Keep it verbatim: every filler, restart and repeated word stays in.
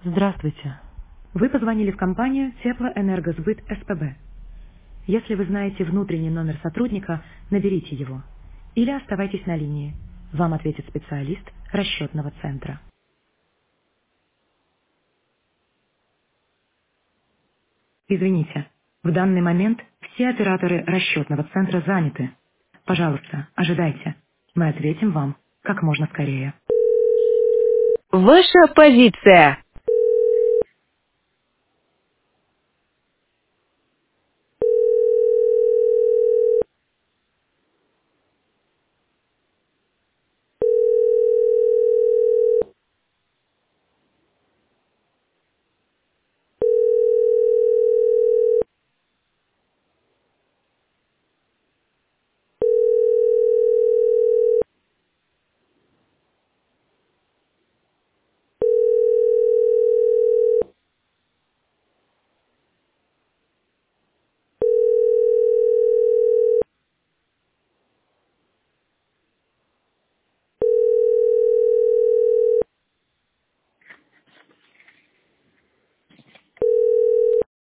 Здравствуйте. Вы позвонили в компанию Теплоэнергосбыт СПБ. Если вы знаете внутренний номер сотрудника, наберите его. Или оставайтесь на линии. Вам ответит специалист расчетного центра. Извините, в данный момент все операторы расчетного центра заняты. Пожалуйста, ожидайте. Мы ответим вам как можно скорее. Ваша позиция.